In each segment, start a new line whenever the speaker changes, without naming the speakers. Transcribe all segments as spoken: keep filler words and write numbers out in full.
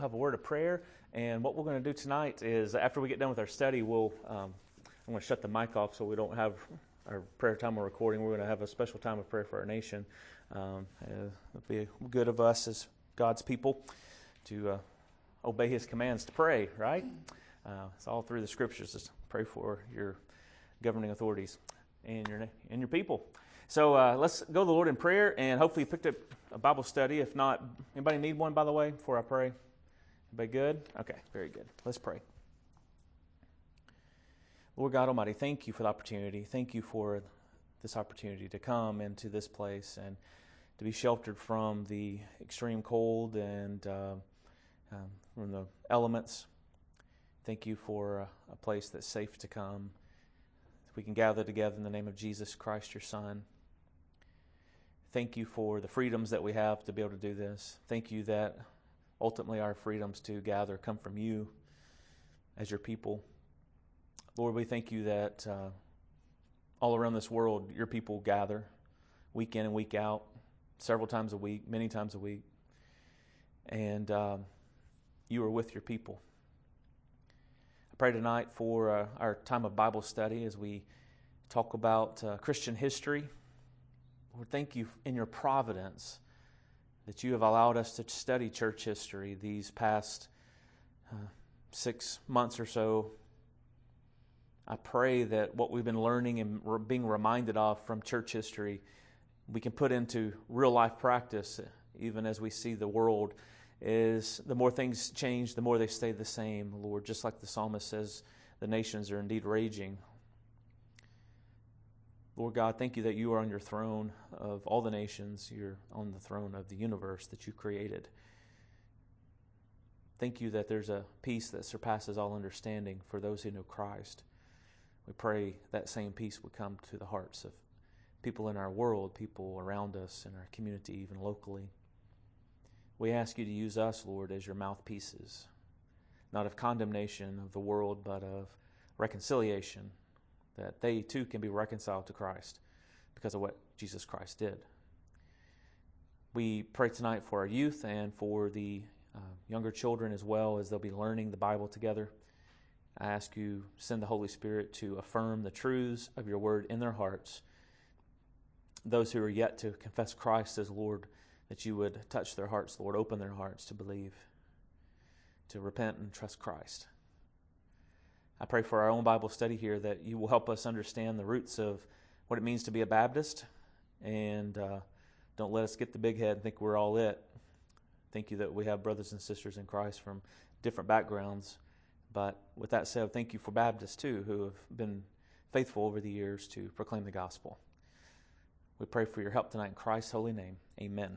Have a word of prayer, and what we're going to do tonight is after we get done with our study, we'll um, I'm going to shut the mic off so we don't have our prayer time or recording. We're going to have a special time of prayer for our nation. Um, uh, it'll be good of us as God's people to uh, obey His commands to pray, right? Uh, it's all through the Scriptures. Just pray for your governing authorities and your and your people. So uh, let's go to the Lord in prayer, and hopefully you picked up a Bible study. If not, anybody need one, by the way, before I pray? Everybody good? Okay, very good. Let's pray. Lord God Almighty, thank you for the opportunity. Thank you for this opportunity to come into this place and to be sheltered from the extreme cold and uh, um, from the elements. Thank you for a, a place that's safe to come. We can gather together in the name of Jesus Christ, your Son. Thank you for the freedoms that we have to be able to do this. Thank you that ultimately our freedoms to gather come from you as your people. Lord, we thank you that uh, all around this world, your people gather week in and week out, several times a week, many times a week. And um, you are with your people. I pray tonight for uh, our time of Bible study as we talk about uh, Christian history. Lord, thank you in your providence that you have allowed us to study church history these past uh, six months or so. I pray that what we've been learning and re- being reminded of from church history, we can put into real life practice, even as we see the world, is the more things change, the more they stay the same, Lord. Just like the psalmist says, the nations are indeed raging. Lord God, thank you that you are on your throne of all the nations. You're on the throne of the universe that you created. Thank you that there's a peace that surpasses all understanding for those who know Christ. We pray that same peace would come to the hearts of people in our world, people around us, in our community, even locally. We ask you to use us, Lord, as your mouthpieces, not of condemnation of the world, but of reconciliation, that they too can be reconciled to Christ because of what Jesus Christ did. We pray tonight for our youth and for the uh, younger children as well, as they'll be learning the Bible together. I ask you to send the Holy Spirit to affirm the truths of your word in their hearts. Those who are yet to confess Christ as Lord, that you would touch their hearts, Lord, open their hearts to believe, to repent and trust Christ. I pray for our own Bible study here that you will help us understand the roots of what it means to be a Baptist, and uh, don't let us get the big head and think we're all it. Thank you that we have brothers and sisters in Christ from different backgrounds. But with that said, thank you for Baptists too, who have been faithful over the years to proclaim the gospel. We pray for your help tonight in Christ's holy name. Amen.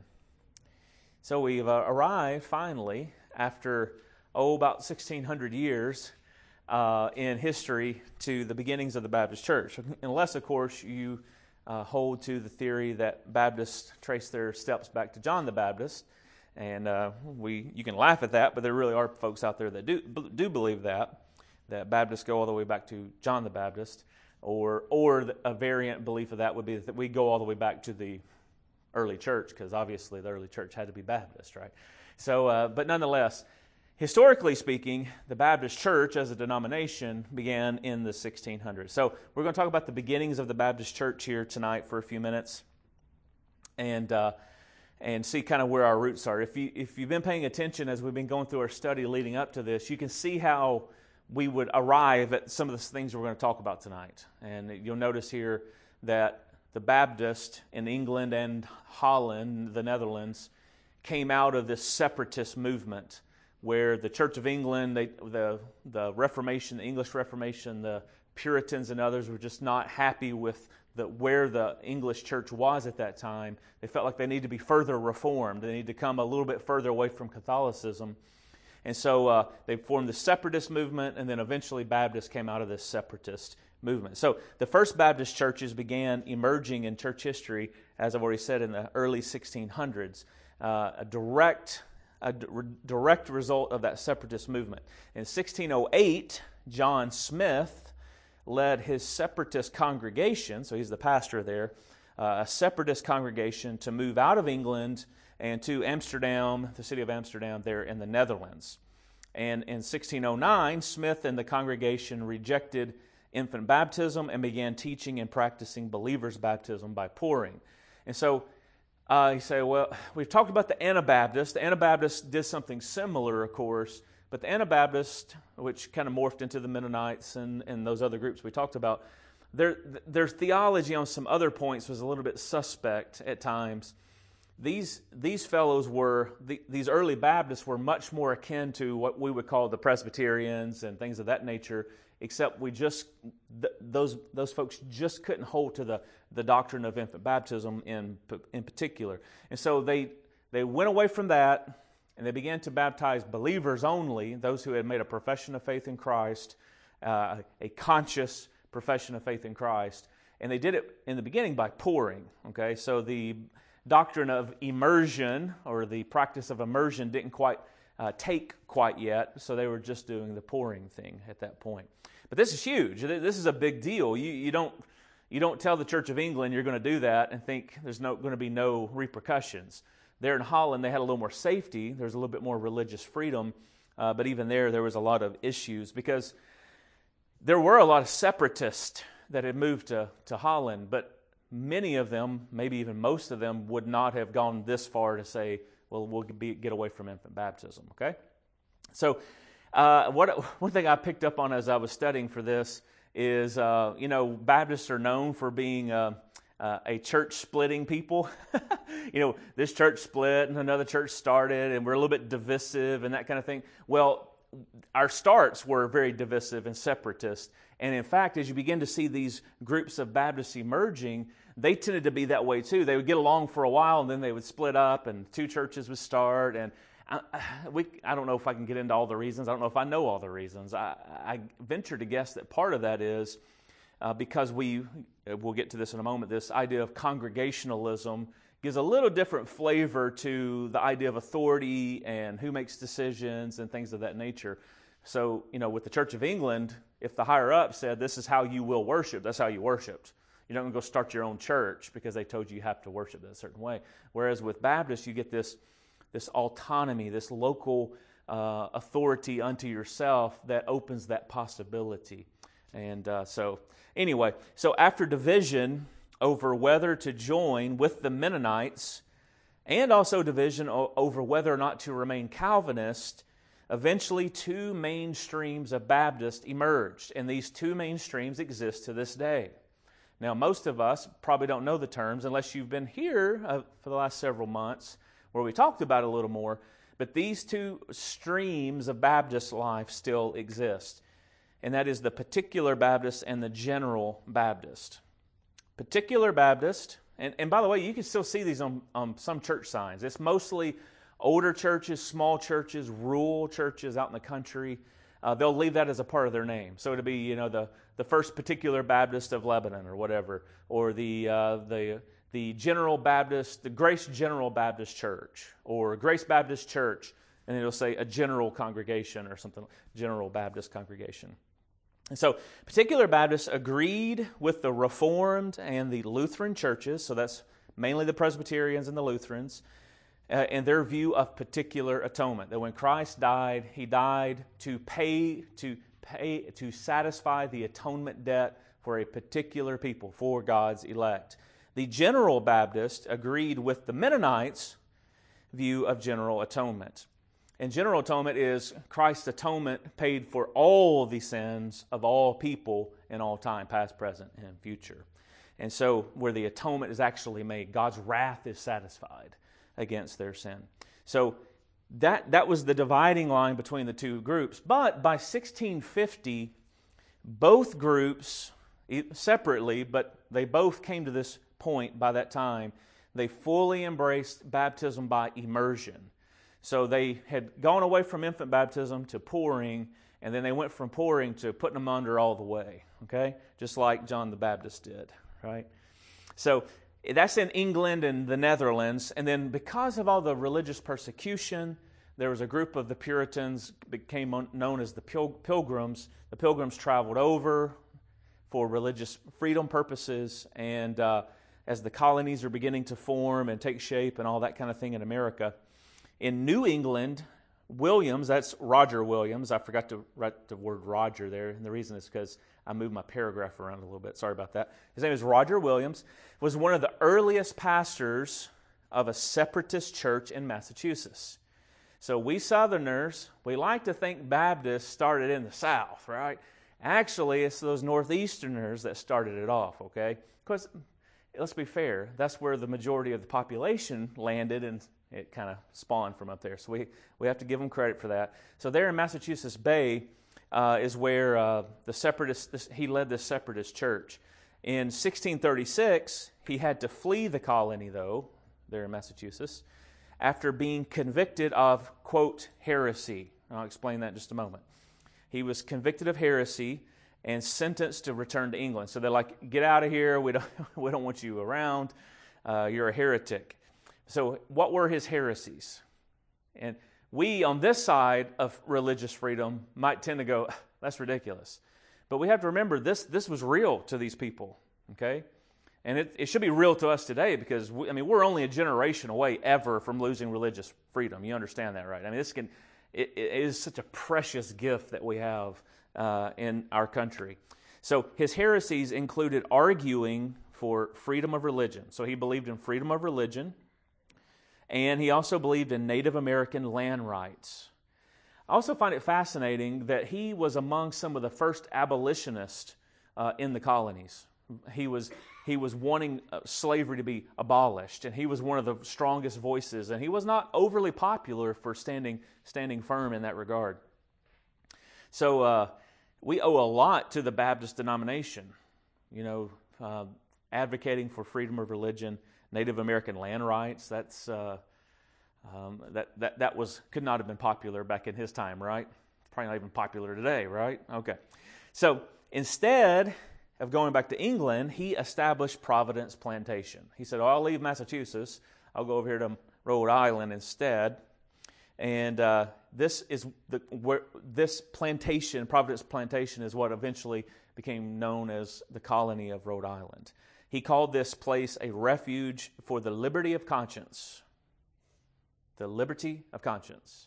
So we've uh, arrived finally after, oh, about sixteen hundred years Uh, in history to the beginnings of the Baptist Church, unless, of course, you uh, hold to the theory that Baptists trace their steps back to John the Baptist, and uh, we you can laugh at that, but there really are folks out there that do do believe that that Baptists go all the way back to John the Baptist, or or a variant belief of that would be that we go all the way back to the early church, because obviously the early church had to be Baptist, right? So, uh, but nonetheless, historically speaking, the Baptist Church as a denomination began in the sixteen hundreds. So we're going to talk about the beginnings of the Baptist Church here tonight for a few minutes, and uh, and see kind of where our roots are. If you if you've been paying attention as we've been going through our study leading up to this, you can see how we would arrive at some of the things we're going to talk about tonight. And you'll notice here that the Baptist in England and Holland, the Netherlands, came out of this separatist movement, where the Church of England, they, the the Reformation, the English Reformation, the Puritans and others were just not happy with the, where the English church was at that time. They felt like they needed to be further reformed. They needed to come a little bit further away from Catholicism. And so uh, they formed the separatist movement, and then eventually Baptists came out of this separatist movement. So the first Baptist churches began emerging in church history, as I've already said, in the early sixteen hundreds. Uh, a direct... a d- direct result of that separatist movement. In sixteen oh eight, John Smith led his separatist congregation, so he's the pastor there, uh, a separatist congregation to move out of England and to Amsterdam, the city of Amsterdam, there in the Netherlands. And in sixteen oh nine, Smith and the congregation rejected infant baptism and began teaching and practicing believers' baptism by pouring. And so uh, you say, well, we've talked about the Anabaptists. The Anabaptists did something similar, of course, but the Anabaptists, which kind of morphed into the Mennonites and, and those other groups we talked about, their, their theology on some other points was a little bit suspect at times. These these fellows were, the, these early Baptists were much more akin to what we would call the Presbyterians and things of that nature, except we just, th- those those folks just couldn't hold to the, the doctrine of infant baptism in in particular. And so they they went away from that, and they began to baptize believers only, those who had made a profession of faith in Christ, uh, a conscious profession of faith in Christ. And they did it in the beginning by pouring, okay? So the doctrine of immersion, or the practice of immersion, didn't quite uh, take quite yet, so they were just doing the pouring thing at that point. But this is huge. This is a big deal. You, you don't you don't tell the Church of England you're going to do that and think there's no going to be no repercussions. There in Holland, they had a little more safety. There's a little bit more religious freedom, uh, but even there, there was a lot of issues because there were a lot of separatists that had moved to, to Holland, but many of them, maybe even most of them, would not have gone this far to say, well, we'll be, get away from infant baptism, okay? So uh, what one thing I picked up on as I was studying for this is, uh, you know, Baptists are known for being uh, uh, a church-splitting people. You know, this church split and another church started, and we're a little bit divisive and that kind of thing. Well, our starts were very divisive and separatist. And in fact, as you begin to see these groups of Baptists emerging, they tended to be that way too. They would get along for a while, and then they would split up, and two churches would start. And I, we, I don't know if I can get into all the reasons. I don't know if I know all the reasons. I, I venture to guess that part of that is uh, because we, we'll get to this in a moment, this idea of congregationalism gives a little different flavor to the idea of authority and who makes decisions and things of that nature. So, you know, with the Church of England, if the higher up said, this is how you will worship, that's how you worshiped. You're not going to go start your own church because they told you you have to worship it a certain way. Whereas with Baptists, you get this, this autonomy, this local uh, authority unto yourself that opens that possibility. And uh, so, anyway, so after division over whether to join with the Mennonites, and also division o- over whether or not to remain Calvinist, eventually two main streams of Baptists emerged, and these two main streams exist to this day. Now, most of us probably don't know the terms unless you've been here uh, for the last several months where we talked about it a little more, but these two streams of Baptist life still exist, and that is the Particular Baptist and the General Baptist. Particular Baptist, and, and by the way, you can still see these on, on some church signs. It's mostly older churches, small churches, rural churches out in the country. Uh, they'll leave that as a part of their name. So it'll be, you know, the, the First Particular Baptist of Lebanon or whatever, or the uh, the the General Baptist, the Grace General Baptist Church, or Grace Baptist Church, and it'll say a general congregation or something, General Baptist congregation. And so Particular Baptists agreed with the Reformed and the Lutheran churches, so that's mainly the Presbyterians and the Lutherans, uh, in their view of particular atonement. That when Christ died, He died to pay, to pay, to satisfy the atonement debt for a particular people, for God's elect. The General Baptist agreed with the Mennonites' view of general atonement. And general atonement is Christ's atonement paid for all the sins of all people in all time, past, present, and future. And so where the atonement is actually made, God's wrath is satisfied against their sin. So that, that was the dividing line between the two groups. But by sixteen fifty, both groups, separately, but they both came to this point by that time, they fully embraced baptism by immersion. So they had gone away from infant baptism to pouring, and then they went from pouring to putting them under all the way, okay? Just like John the Baptist did, right? So that's in England and the Netherlands. And then because of all the religious persecution, there was a group of the Puritans became known as the Pil- Pilgrims. The Pilgrims traveled over for religious freedom purposes, and uh, as the colonies are beginning to form and take shape and all that kind of thing in America. In New England, Williams, that's Roger Williams. I forgot to write the word Roger there, and the reason is because I moved my paragraph around a little bit. Sorry about that. His name is Roger Williams. Was one of the earliest pastors of a separatist church in Massachusetts. So we Southerners, we like to think Baptists started in the South, right? Actually, it's those Northeasterners that started it off, okay? Because, let's be fair, that's where the majority of the population landed, and it kind of spawned from up there. So we, we have to give them credit for that. So there in Massachusetts Bay uh, is where uh, the separatist, this, he led this separatist church. In sixteen thirty-six, he had to flee the colony, though, there in Massachusetts, after being convicted of, quote, heresy. I'll explain that in just a moment. He was convicted of heresy and sentenced to return to England. So they're like, get out of here. We don't, we don't want you around. Uh, you're a heretic. So what were his heresies? And we, on this side of religious freedom, might tend to go, that's ridiculous. But we have to remember, this, this was real to these people, okay? And it, it should be real to us today because, we, I mean, we're only a generation away ever from losing religious freedom. You understand that, right? I mean, this can, it, it is such a precious gift that we have uh, in our country. So his heresies included arguing for freedom of religion. So he believed in freedom of religion, and he also believed in Native American land rights. I also find it fascinating that he was among some of the first abolitionists uh, in the colonies. He was he was wanting uh, slavery to be abolished, and he was one of the strongest voices, and he was not overly popular for standing standing firm in that regard. So uh, we owe a lot to the Baptist denomination, you know, uh, advocating for freedom of religion, Native American land rights. That's uh, um, that that that was could not have been popular back in his time, right? It's probably not even popular today, right? Okay, so instead of going back to England, he established Providence Plantation. He said, oh, I'll leave Massachusetts. I'll go over here to Rhode Island instead. And uh, this is the where this plantation, Providence Plantation, is what eventually became known as the colony of Rhode Island. He called this place a refuge for the liberty of conscience. The liberty of conscience.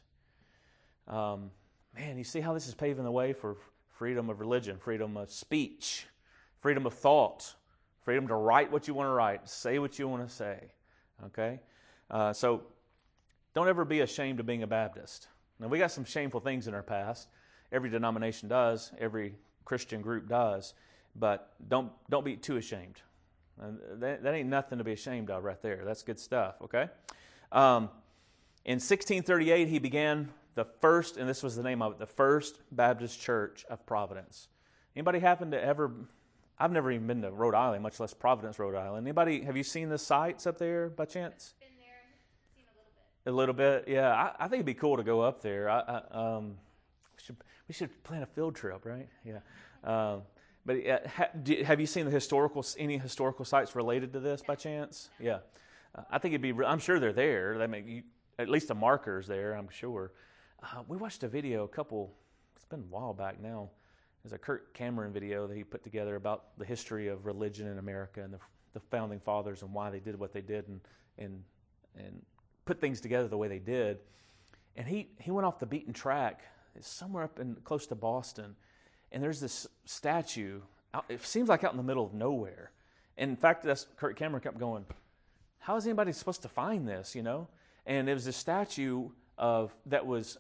Um, man, you see how this is paving the way for freedom of religion, freedom of speech, freedom of thought, freedom to write what you want to write, say what you want to say, okay? Uh, so don't ever be ashamed of being a Baptist. Now, we got some shameful things in our past. Every denomination does. Every Christian group does. But don't don't be too ashamed. And that, that ain't nothing to be ashamed of right there. That's good stuff, okay? Um, in sixteen thirty-eight, he began the first, and this was the name of it, the First Baptist Church of Providence. Anybody happen to ever... I've never even been to Rhode Island, much less Providence, Rhode Island. Anybody, have you seen the sites up there by chance?
Been there, seen a little bit.
A little bit, yeah. I, I think it'd be cool to go up there. I, I, um, we should we should plan a field trip, right? Yeah. Um, but uh, ha, do, have you seen the historical any historical sites related to this by chance? Yeah. Uh, I think it'd be. I'm sure they're there. They make you, at least the markers there. I'm sure. Uh, we watched a video a couple. It's been a while back now. There's a Kirk Cameron video that he put together about the history of religion in America and the, the founding fathers and why they did what they did and and and put things together the way they did. And he, he went off the beaten track. It's somewhere up in close to Boston, and there's this statue. Out, it seems like out in the middle of nowhere. And in fact, that's Kirk Cameron kept going, how is anybody supposed to find this? You know, and it was a statue of that was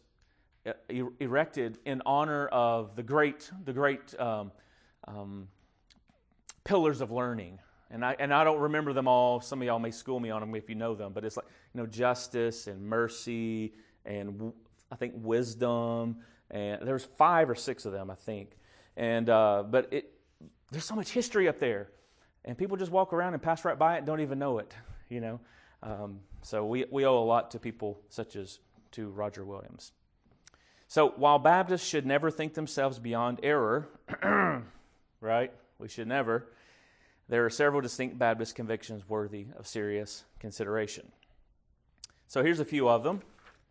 erected in honor of the great, the great um, um, pillars of learning, and I and I don't remember them all. Some of y'all may school me on them if you know them, but it's like you know justice and mercy and I think wisdom, and there's five or six of them I think, and uh, but it there's so much history up there, and people just walk around and pass right by it and don't even know it, you know. Um, so we we owe a lot to people such as to Roger Williams. So while Baptists should never think themselves beyond error, right? We should never. There are several distinct Baptist convictions worthy of serious consideration. So here's a few of them.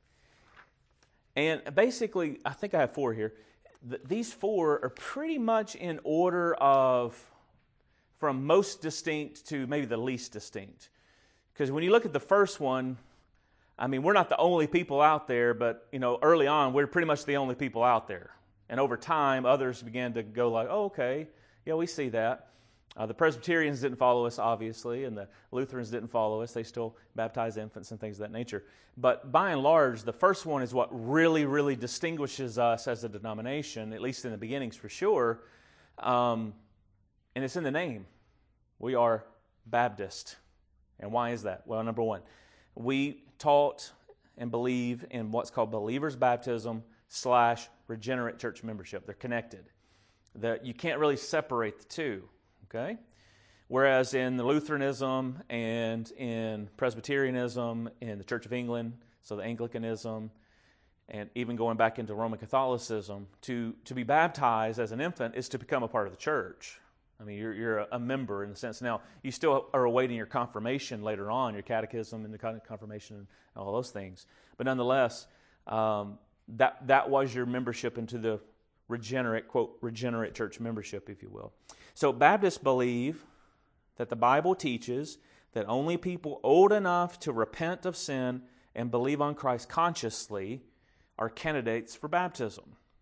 And basically, I think I have four here. Th- these four are pretty much in order of from most distinct to maybe the least distinct. Because when you look at the first one, I mean, we're not the only people out there, but, you know, early on, we're pretty much the only people out there. And over time, others began to go like, oh, okay, yeah, we see that. Uh, the Presbyterians didn't follow us, obviously, and the Lutherans didn't follow us. They still baptize infants and things of that nature. But by and large, the first one is what really, really distinguishes us as a denomination, at least in the beginnings for sure. Um, and it's in the name. We are Baptist. And why is that? Well, number one, we taught and believe in what's called believer's baptism slash regenerate church membership. They're connected. The, you can't really separate the two. Okay? Whereas in the Lutheranism and in Presbyterianism, in the Church of England, so the Anglicanism, and even going back into Roman Catholicism, to, to be baptized as an infant is to become a part of the church. I mean, you're, you're a member in the sense. Now, you still are awaiting your confirmation later on, your catechism and the confirmation and all those things. But nonetheless, um, that, that was your membership into the regenerate, quote, regenerate church membership, if you will. So Baptists believe that the Bible teaches that only people old enough to repent of sin and believe on Christ consciously are candidates for baptism.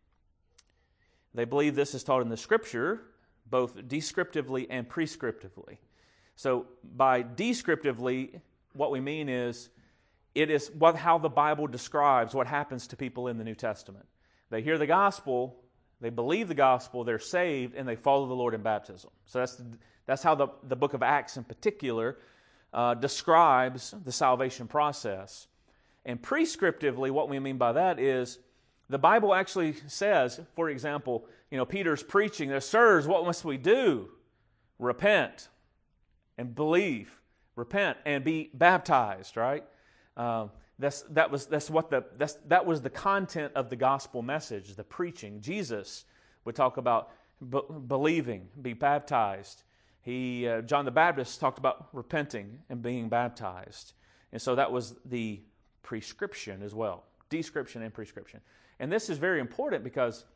They believe this is taught in the Scripture, both descriptively and prescriptively. So by descriptively, what we mean is it is what how the Bible describes what happens to people in the New Testament. They hear the gospel, they believe the gospel, they're saved, and they follow the Lord in baptism. So that's that's how the, the book of Acts in particular uh, describes the salvation process. And prescriptively, what we mean by that is the Bible actually says, for example, you know, Peter's preaching there, sirs, what must we do? Repent and believe. Repent and be baptized, right? Um, That's that was that's what the that's that was the content of the gospel message, the preaching. Jesus would talk about b- believing, be baptized. He uh, John the Baptist talked about repenting and being baptized, and so that was the prescription as well, description and prescription. And this is very important because,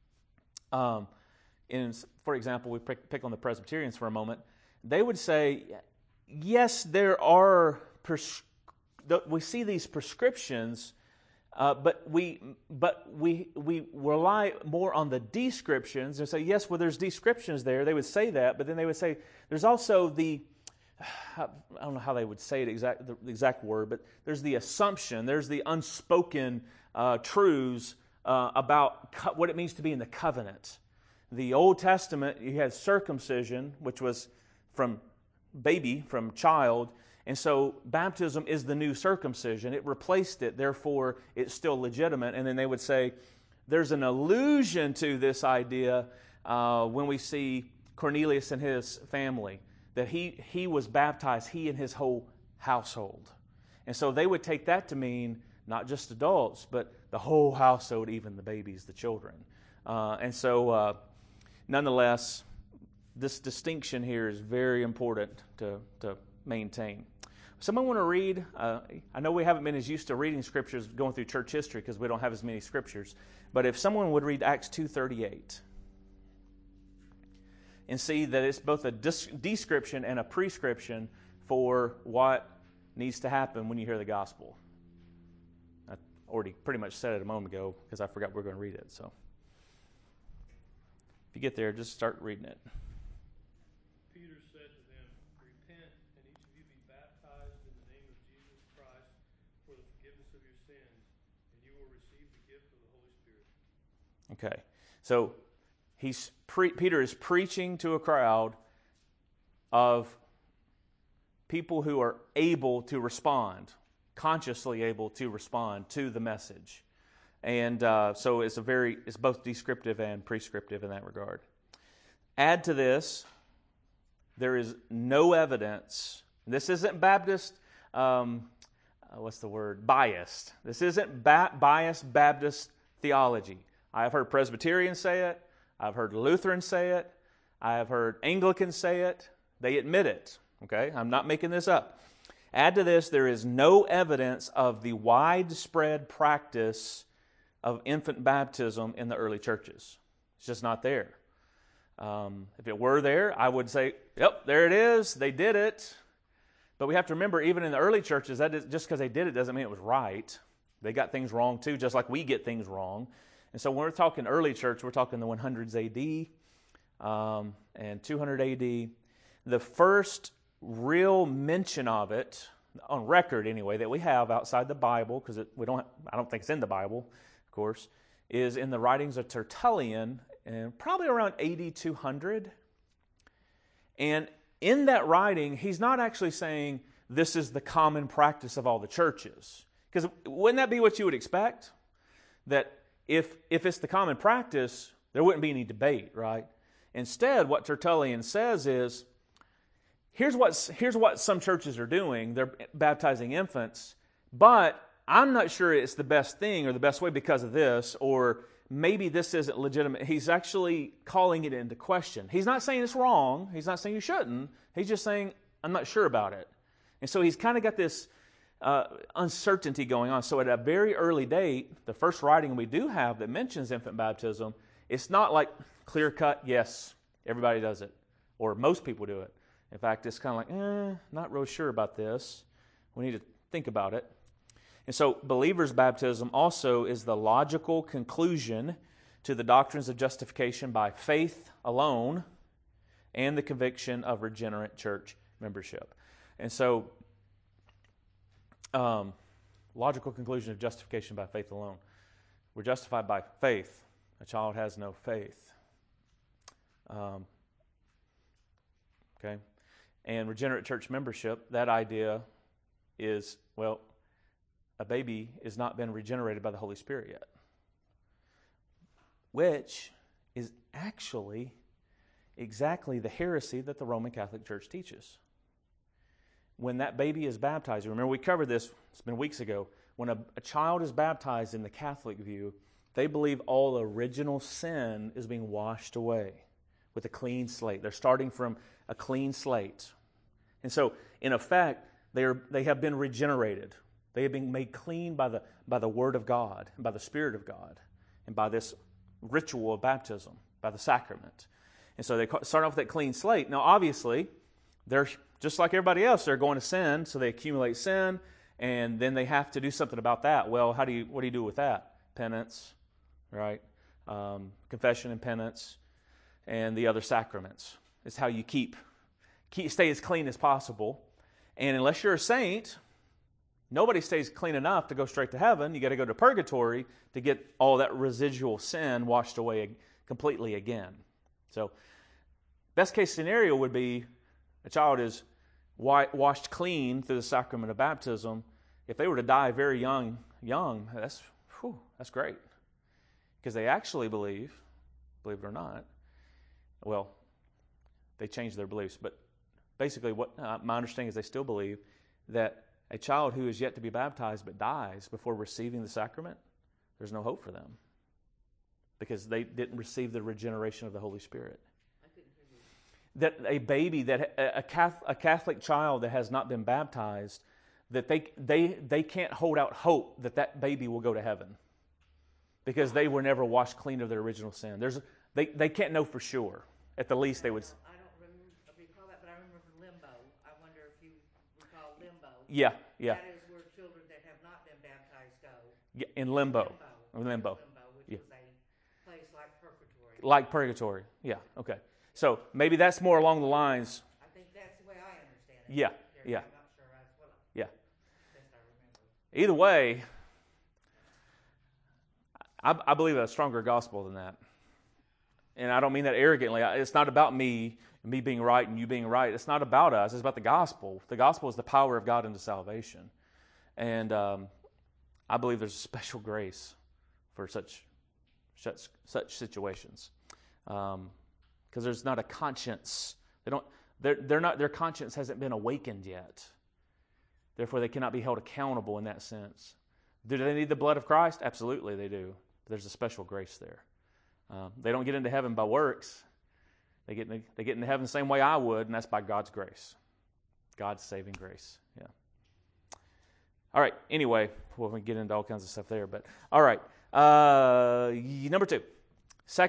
um, in for example, we pick, pick on the Presbyterians for a moment. They would say, yes, there are prescriptions. We see these prescriptions, uh, but we but we we rely more on the descriptions and say, yes, well, there's descriptions there. They would say that, but then they would say there's also the, I don't know how they would say it exact the exact word, but there's the assumption, there's the unspoken uh, truths uh, about co- what it means to be in the covenant. The Old Testament, you had circumcision, which was from baby, from child. And so baptism is the new circumcision. It replaced it, therefore it's still legitimate. And then they would say there's an allusion to this idea uh, when we see Cornelius and his family, that he, he was baptized, he and his whole household. And so they would take that to mean not just adults, but the whole household, even the babies, the children. Uh, and so uh, nonetheless, this distinction here is very important to, to maintain. Someone want to read? Uh, I know we haven't been as used to reading scriptures going through church history because we don't have as many scriptures. But if someone would read Acts two thirty-eight and see that it's both a description and a prescription for what needs to happen when you hear the gospel. I already pretty much said it a moment ago because I forgot we were going to read it. So if you get there, just start reading it. Okay, so he's pre- Peter is preaching to a crowd of people who are able to respond, consciously able to respond to the message, and uh, so it's a very it's both descriptive and prescriptive in that regard. Add to this, there is no evidence. This isn't Baptist. Um, what's the word? Biased. This isn't ba- biased Baptist theology. I have heard Presbyterians say it. I've heard Lutherans say it. I have heard Anglicans say it. They admit it. Okay, I'm not making this up. Add to this, there is no evidence of the widespread practice of infant baptism in the early churches. It's just not there. Um, if it were there, I would say, yep, there it is. They did it. But we have to remember, even in the early churches, that is, just because they did it doesn't mean it was right. They got things wrong too, just like we get things wrong. And so when we're talking early church, we're talking the hundreds A D um, and two hundred A D. The first real mention of it, on record anyway, that we have outside the Bible, because we don't, I don't think it's in the Bible, of course, is in the writings of Tertullian, and probably around A D two hundred. And in that writing, he's not actually saying this is the common practice of all the churches. Because wouldn't that be what you would expect? That if if it's the common practice, there wouldn't be any debate, right? Instead, what Tertullian says is, here's what, here's what some churches are doing. They're baptizing infants, but I'm not sure it's the best thing or the best way because of this, or maybe this isn't legitimate. He's actually calling it into question. He's not saying it's wrong. He's not saying you shouldn't. He's just saying, I'm not sure about it. And so he's kind of got this uh, uncertainty going on. So at a very early date, the first writing we do have that mentions infant baptism, it's not like clear-cut, yes, everybody does it, or most people do it. In fact, it's kind of like, eh, not real sure about this. We need to think about it. And so believers' baptism also is the logical conclusion to the doctrines of justification by faith alone and the conviction of regenerate church membership. And so, um, logical conclusion of justification by faith alone. We're justified by faith. A child has no faith. Um, okay? And regenerate church membership, that idea is, well, a baby has not been regenerated by the Holy Spirit yet, which is actually exactly the heresy that the Roman Catholic Church teaches. When that baby is baptized, remember we covered this, it's been weeks ago, when a, a child is baptized in the Catholic view, they believe all original sin is being washed away with a clean slate. They're starting from a clean slate. And so, in effect, they are they have been regenerated. They have been made clean by the by the Word of God and by the Spirit of God and by this ritual of baptism, by the sacrament. And so they start off with that clean slate. Now, obviously, they're just like everybody else. They're going to sin, so they accumulate sin, and then they have to do something about that. Well, how do you what do you do with that? Penance, right? Um, confession and penance, and the other sacraments. It's how you keep, keep stay as clean as possible. And unless you're a saint, nobody stays clean enough to go straight to heaven. You got to go to purgatory to get all that residual sin washed away completely again. So, best case scenario would be a child is washed clean through the sacrament of baptism. If they were to die very young, young, that's whew, that's great, because they actually believe, believe it or not, well, they changed their beliefs, but basically, what uh, my understanding is, they still believe that a child who is yet to be baptized but dies before receiving the sacrament, there's no hope for them because they didn't receive the regeneration of the Holy Spirit. That a baby, that a Catholic, a Catholic child that has not been baptized, that they they they can't hold out hope that that baby will go to heaven because they were never washed clean of their original sin. There's they they can't know for sure. At the least, they would.
I don't remember, recall that, but I remember limbo. I wonder if you recall limbo.
Yeah, yeah.
That is where children that have not been baptized go.
Yeah, in limbo.
Limbo.
In limbo.
Limbo, which
Yeah.
is a place like purgatory.
Like purgatory. Yeah. Okay. So maybe that's more along the lines.
I think that's the way I understand it.
Yeah.
There,
Yeah.
I'm not sure that's what I,
Yeah.
best I remember.
Either way, I, I believe a stronger gospel than that. And I don't mean that arrogantly. It's not about me, me being right and you being right. It's not about us. It's about the gospel. The gospel is the power of God into salvation. And um, I believe there's a special grace for such such, such situations. Um, because there's not a conscience. They don't. They're, they're not. Their conscience hasn't been awakened yet. Therefore, they cannot be held accountable in that sense. Do they need the blood of Christ? Absolutely, they do. But there's a special grace there. Um, they don't get into heaven by works. They get into, they get into heaven the same way I would, and that's by God's grace, God's saving grace. Yeah. All right. Anyway, well, we can get into all kinds of stuff there, but all right. Uh, number two, second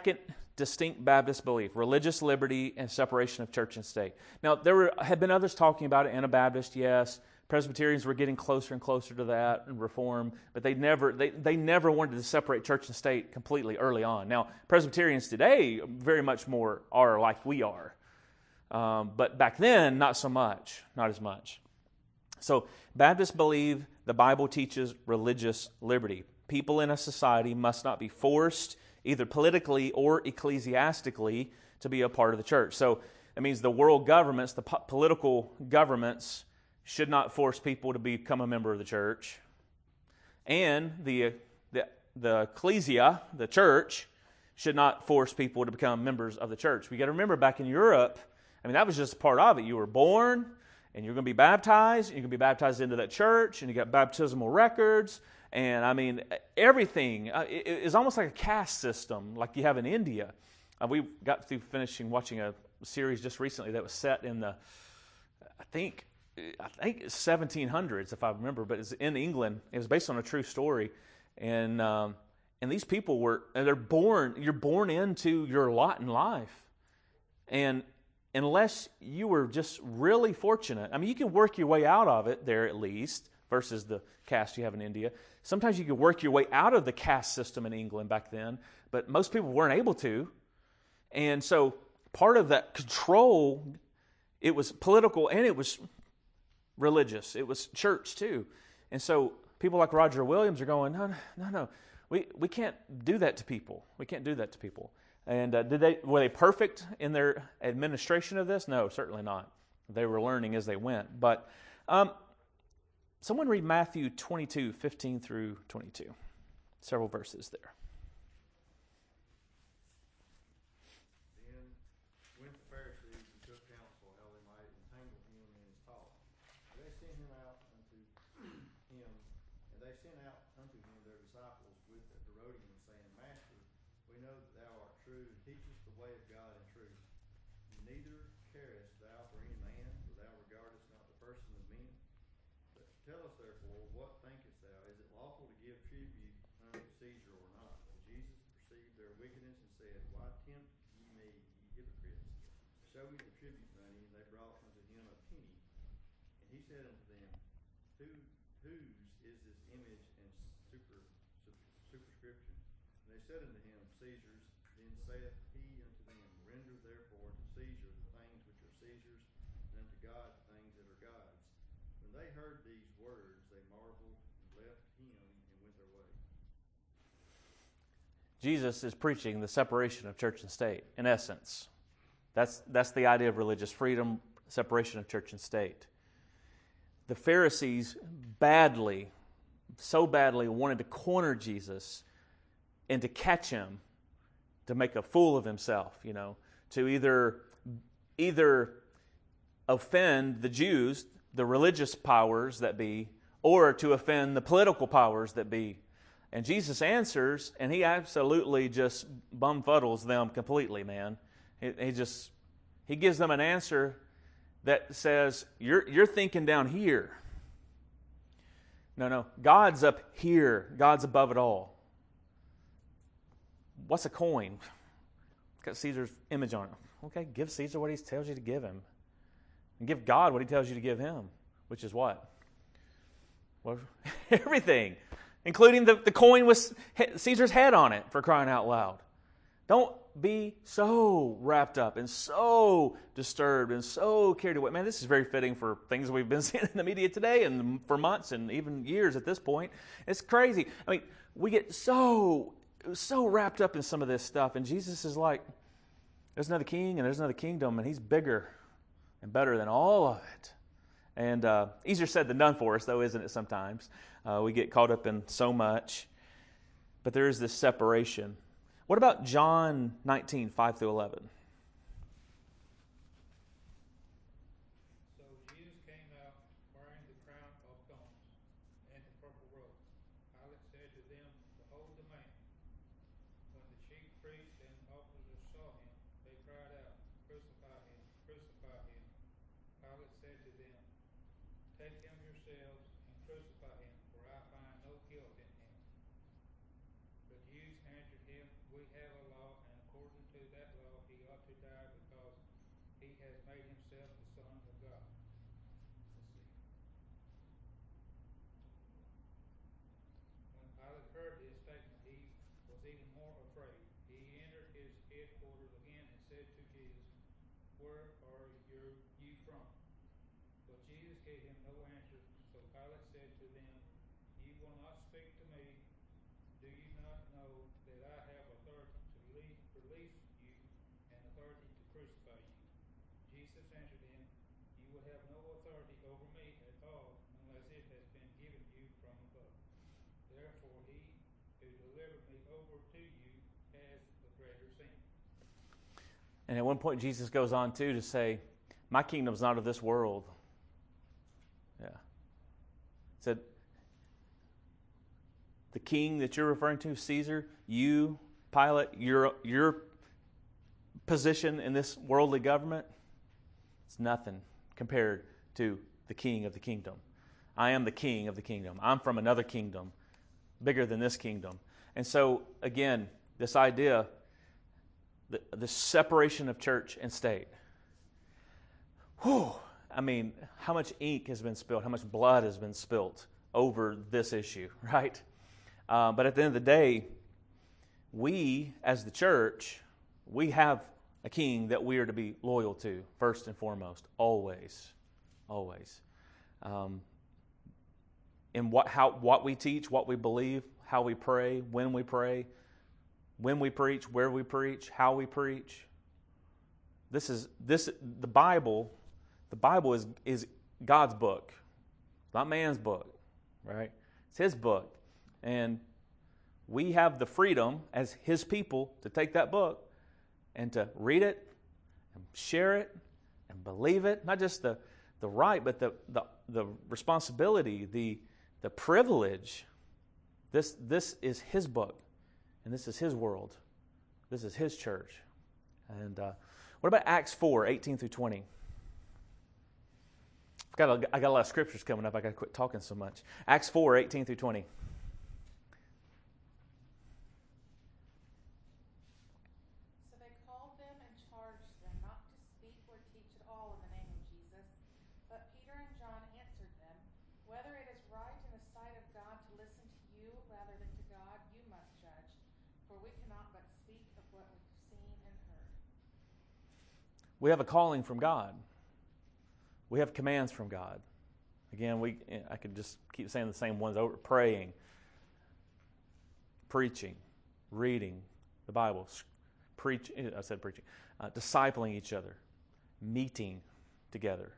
distinct Baptist belief: religious liberty and separation of church and state. Now, there were, had been others talking about it. Anabaptist, yes. Presbyterians were getting closer and closer to that, and Reform, but they never they, they never wanted to separate church and state completely early on. Now, Presbyterians today very much more are like we are, um, but back then, not so much, not as much. So, Baptists believe the Bible teaches religious liberty. People in a society must not be forced, either politically or ecclesiastically, to be a part of the church. So, it means the world governments, the po- political governments, should not force people to become a member of the church. And the, the, the ecclesia, the church, should not force people to become members of the church. We got to remember, back in Europe, I mean, that was just part of it. You were born, and you're going to be baptized, and you're going to be baptized into that church, and you got baptismal records, and I mean, everything uh, it, it's almost like a caste system, like you have in India. Uh, we got through finishing watching a series just recently that was set in the, I think, I think it's seventeen hundreds, if I remember, but it's in England. It was based on a true story, and um, and these people were, they're born, you're born into your lot in life, and unless you were just really fortunate, I mean, you can work your way out of it there at least, versus the caste you have in India. Sometimes you could work your way out of the caste system in England back then, but most people weren't able to, and so part of that control, it was political and it was religious. It was church too. And so people like Roger Williams are going, no, no, no, no. We we can't do that to people. We can't do that to people. And uh, did they were they perfect in their administration of this? No, certainly not. They were learning as they went. But um, someone read Matthew twenty-two, fifteen through twenty-two. Several verses there.
Tell us therefore, what thinkest thou? Is it lawful to give tribute unto Caesar or not? But Jesus perceived their wickedness and said, Why tempt ye me, ye hypocrites? Show me the tribute money. And they brought unto him a penny. And he said unto them, Who, whose is this image and super, super, superscription? And they said unto him, Caesar's. Then saith he unto them, Render therefore to Caesar the things which are Caesar's, and unto God the things that are God's. When they heard these words, they marveled and left him and went their way.
Jesus is preaching the separation of church and state, in essence. That's, that's the idea of religious freedom, separation of church and state. The Pharisees badly, so badly wanted to corner Jesus and to catch him, to make a fool of himself, you know, to either, either offend the Jews, the religious powers that be, or to offend the political powers that be. And Jesus answers, and he absolutely just bumfuddles them completely, man. He, he just, he gives them an answer that says, you're, you're thinking down here. No, no, God's up here. God's above it all. What's a coin? It's got Caesar's image on it. Okay, give Caesar what he tells you to give him. And give God what he tells you to give him, which is what? Well, everything, including the, the coin with Caesar's head on it, for crying out loud. Don't be so wrapped up and so disturbed and so carried away. Man, this is very fitting for things we've been seeing in the media today and for months and even years at this point. It's crazy. I mean, we get so, so wrapped up in some of this stuff, and Jesus is like, there's another king and there's another kingdom, and he's bigger and better than all of it. And uh, easier said than done for us, though, isn't it, sometimes? Uh, we get caught up in so much. But there is this separation. What about John nineteen, five through eleven?
So Jesus came out wearing the crown of thorns and the purple robe. Pilate said to them, Behold the man. When the chief priests and officers saw him, they cried out, Crucify him, crucify him. Pilate said to them, Take him yourselves and crucify him, for I find no guilt in him. The Jews answered him, We have a law, and according to to die because he has made himself the Son of God. Let's see. When Pilate heard this statement, he was even more afraid. He entered his headquarters again and said to Jesus, "Where are you, you from?" But Jesus gave him no answer. So Pilate said to them, "You will not speak to me. Do you not know that I have authority to release you and authority to crucify you?" Jesus answered him, "You will have no authority over me at all unless it has been given you from above. Therefore he who delivered me over to you has the greater sin."
And at one point Jesus goes on too to say, "My kingdom's not of this world." Yeah. Said, the king that you're referring to, Caesar, you, Pilate, your, your position in this worldly government, it's nothing compared to the king of the kingdom. I am the king of the kingdom. I'm from another kingdom, bigger than this kingdom. And so, again, this idea, the, the separation of church and state. Whew, I mean, how much ink has been spilled, how much blood has been spilt over this issue, right? Uh, but at the end of the day, we, as the church, we have a king that we are to be loyal to, first and foremost, always, always. Um, in what, how, what we teach, what we believe, how we pray, when we pray, when we preach, where we preach, how we preach. This is this the Bible. The Bible is is God's book, not man's book, right? It's His book. And we have the freedom as His people to take that book and to read it and share it and believe it. Not just the, the right, but the, the, the responsibility, the, the privilege. This, this is His book, and this is His world. This is His church. And uh, what about Acts four, eighteen through twenty? I've got a, I got a lot of scriptures coming up. I got to quit talking so much. Acts four, eighteen through twenty.
So they called them and charged them not to speak or teach at all in the name of Jesus. But Peter and John answered them, "Whether it is right in the sight of God to listen to you rather than to God, you must judge. For we cannot but speak of what we've seen and heard."
We have a calling from God. We have commands from God. Again, we I could just keep saying the same ones over: praying, preaching, reading the Bible, preach. I said preaching, uh, discipling each other, meeting together.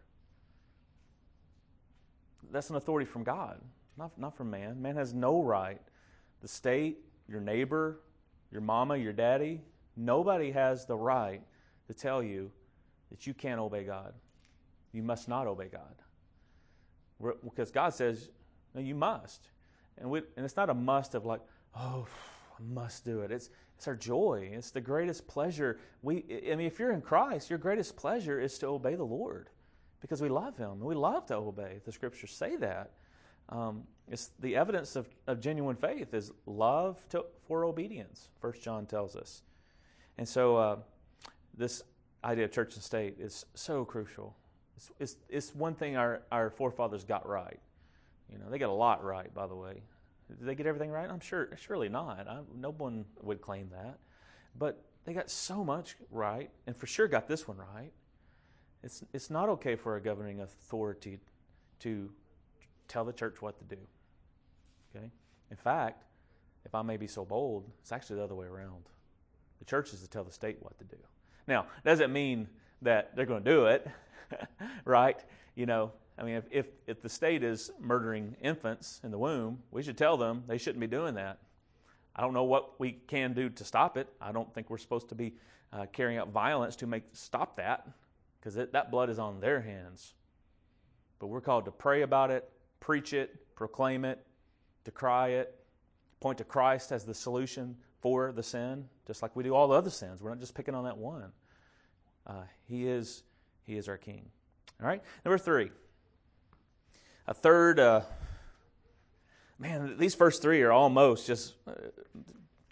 That's an authority from God, not not from man. Man has no right. The state, your neighbor, your mama, your daddy, nobody has the right to tell you that you can't obey God. You must not obey God. We're, because God says, no, you must. And we, and it's not a must of like, oh, I must do it. It's it's our joy. It's the greatest pleasure. We, I mean, if you're in Christ, your greatest pleasure is to obey the Lord because we love Him. We love to obey. The Scriptures say that. Um, it's the evidence of, of genuine faith is love to, for obedience, First John tells us. And so uh, this idea of church and state is so crucial. It's, it's, it's one thing our, our forefathers got right. You know, they got a lot right, by the way. Did they get everything right? I'm sure, surely not. I, no one would claim that. But they got so much right, and for sure got this one right. It's, it's not okay for a governing authority to tell the church what to do. Okay? In fact, if I may be so bold, it's actually the other way around. The church is to tell the state what to do. Now, doesn't mean that they're going to do it, right? You know, I mean, if, if if the state is murdering infants in the womb, we should tell them they shouldn't be doing that. I don't know what we can do to stop it. I don't think we're supposed to be uh, carrying out violence to make stop that, because that blood is on their hands. But we're called to pray about it, preach it, proclaim it, decry it, point to Christ as the solution for the sin, just like we do all the other sins. We're not just picking on that one. Uh, he is He is our King. All right, number three. A third, uh, man, these first three are almost just uh,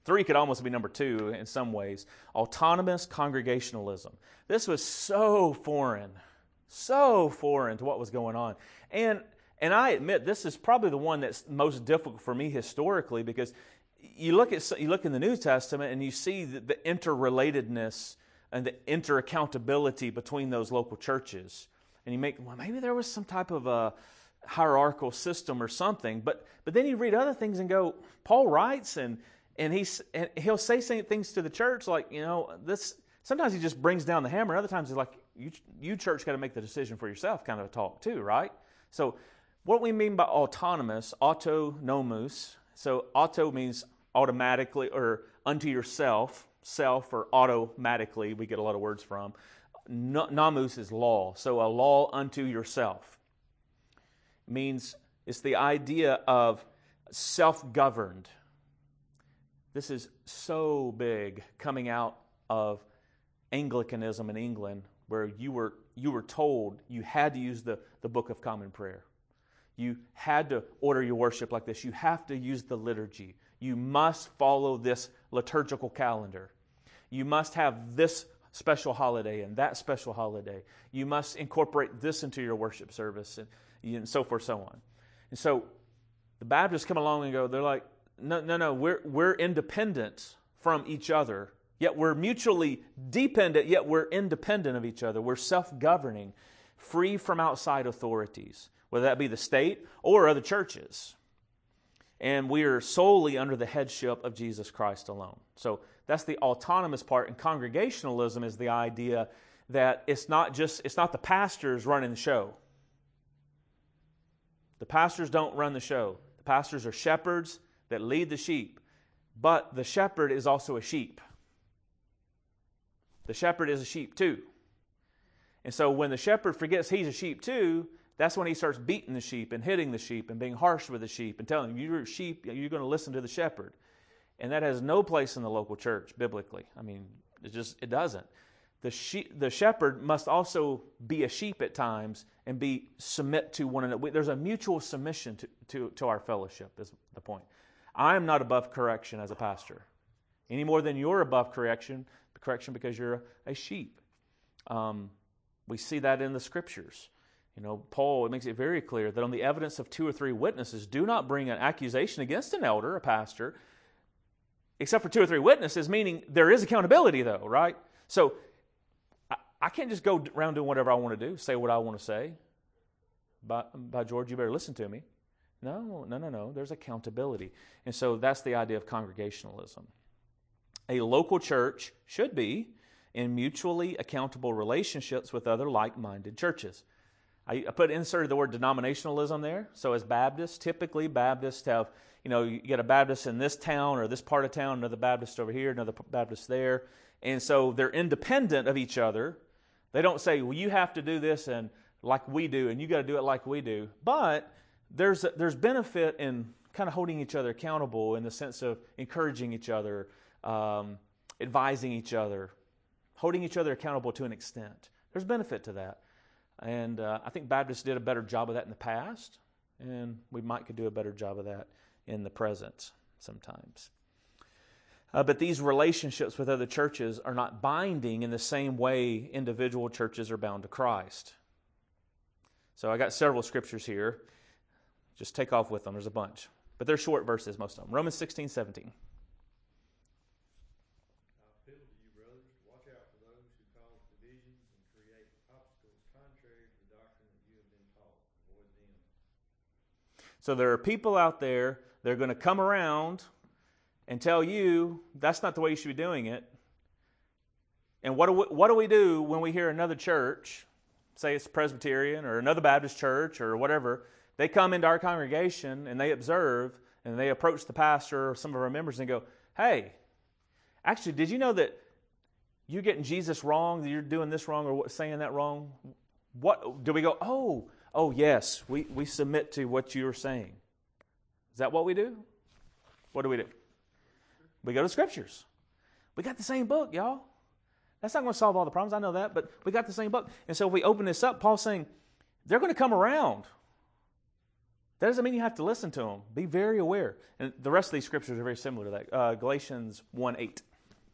Three could almost be number two in some ways. Autonomous congregationalism. This was so foreign, so foreign to what was going on. And and I admit this is probably the one that's most difficult for me historically, because you look at you look in the New Testament and you see the, the interrelatedness and the inter-accountability between those local churches. And you make, well, maybe there was some type of a hierarchical system or something. But but then you read other things and go, Paul writes and and he's and he'll say things to the church like, you know, this. Sometimes he just brings down the hammer. Other times he's like, you, you church got to make the decision for yourself, kind of a talk too, right? So what we mean by autonomous, autonomous. So auto means automatically or unto yourself, self or automatically. We get a lot of words from. Namus is law. So a law unto yourself means it's the idea of self-governed. This is so big coming out of Anglicanism in England, where you were you were told you had to use the, the Book of Common Prayer. You had to order your worship like this. You have to use the liturgy. You must follow this liturgical calendar. You must have this special holiday and that special holiday. You must incorporate this into your worship service, and, and so forth, so on. And so the Baptists come along and go, they're like, no, no, no, we're we're independent from each other. Yet we're mutually dependent, yet we're independent of each other. We're self-governing, free from outside authorities, whether that be the state or other churches. And we are solely under the headship of Jesus Christ alone. So that's the autonomous part. And congregationalism is the idea that it's not just, it's not the pastors running the show. The pastors don't run the show. The pastors are shepherds that lead the sheep. But the shepherd is also a sheep. The shepherd is a sheep too. And so when the shepherd forgets he's a sheep too, that's when he starts beating the sheep and hitting the sheep and being harsh with the sheep and telling them, you're a sheep, you're going to listen to the shepherd. And that has no place in the local church biblically. I mean, it just, it doesn't. The sheep, the shepherd must also be a sheep at times and be submit to one another. There's a mutual submission to, to, to our fellowship is the point. I am not above correction as a pastor, any more than you're above correction, correction because you're a sheep. Um, we see that in the Scriptures. You know, Paul, it makes it very clear that on the evidence of two or three witnesses, do not bring an accusation against an elder, a pastor, except for two or three witnesses, meaning there is accountability though, right? So I, I can't just go around doing whatever I want to do, say what I want to say. By, by George, you better listen to me. No, no, no, no. There's accountability. And so that's the idea of congregationalism. A local church should be in mutually accountable relationships with other like-minded churches. I, I put inserted the word denominationalism there. So as Baptists, typically Baptists have, you know, you get a Baptist in this town or this part of town, another Baptist over here, another Baptist there. And so they're independent of each other. They don't say, well, you have to do this and like we do, and you got to do it like we do. But there's a, there's benefit in kind of holding each other accountable in the sense of encouraging each other, Um, advising each other, holding each other accountable to an extent. There's benefit to that. And uh, I think Baptists did a better job of that in the past, and we might could do a better job of that in the present sometimes. Uh, but these relationships with other churches are not binding in the same way individual churches are bound to Christ. So I got several scriptures here. Just take off with them. There's a bunch. But they're short verses, most of them. Romans sixteen, seventeen. So there are people out there that are going to come around and tell you that's not the way you should be doing it. And what do we, what do we do when we hear another church, say it's Presbyterian or another Baptist church or whatever, they come into our congregation and they observe and they approach the pastor or some of our members and go, hey, actually, did you know that you're getting Jesus wrong, that you're doing this wrong or saying that wrong? What do we go, oh, Oh, yes, we, we submit to what you're saying. Is that what we do? What do we do? We go to Scriptures. We got the same book, y'all. That's not going to solve all the problems. I know that, but we got the same book. And so if we open this up, Paul's saying, they're going to come around. That doesn't mean you have to listen to them. Be very aware. And the rest of these scriptures are very similar to that. Uh, Galatians one eight.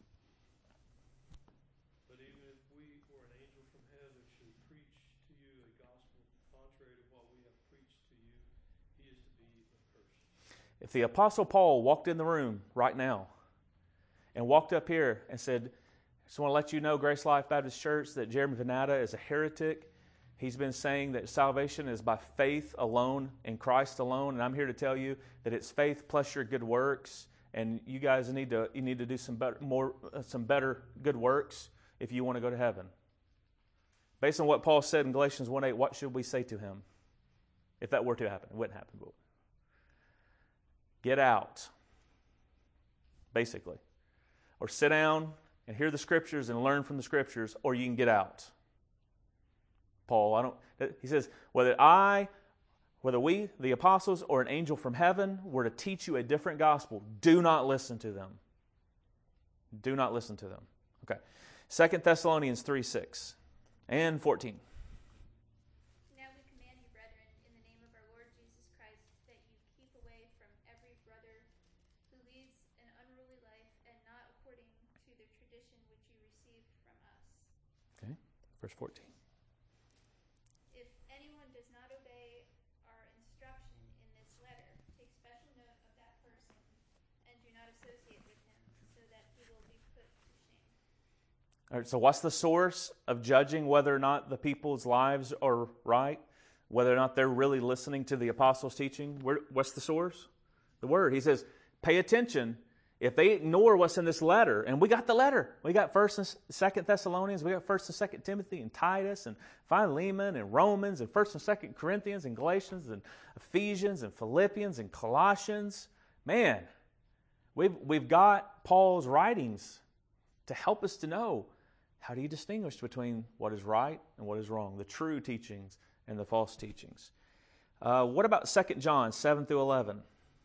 But even if we or an angel from heaven should preach to you a gospel contrary to what we have preached to you, he is to be accursed.
If the Apostle Paul walked in the room right now and walked up here and said, I just want to let you know, Grace Life Baptist Church, that Jeremy Venata is a heretic. He's been saying that salvation is by faith alone, in Christ alone, and I'm here to tell you that it's faith plus your good works, and you guys need to you need to do some better, more uh, some better good works if you want to go to heaven. Based on what Paul said in Galatians one eight, what should we say to him if that were to happen? It wouldn't happen. But get out, basically, or sit down and hear the Scriptures and learn from the Scriptures, or you can get out. Paul, I don't. He says, whether I, whether we, the apostles, or an angel from heaven were to teach you a different gospel, do not listen to them. Do not listen to them. Okay. Second Thessalonians three six and fourteen.
Now we command you, brethren, in the name of our Lord Jesus Christ, that you keep away from every brother who leads an unruly life and not according to the tradition which you received from us.
Okay. Verse fourteen.
If anyone does not obey our instruction in this letter, take special note of that person and do not associate with him, so that he will be put to shame.
All right, so what's the source of judging whether or not the people's lives are right? Whether or not they're really listening to the apostles' teaching? Where, what's the source? The Word. He says, pay attention. If they ignore what's in this letter, and we got the letter. We got First and Second Thessalonians, we got First and Second Timothy and Titus and Philemon and Romans and First and Second Corinthians and Galatians and Ephesians and Philippians and Colossians. Man, we've we've got Paul's writings to help us to know how do you distinguish between what is right and what is wrong, the true teachings and the false teachings. Uh, what about Second John seven through eleven?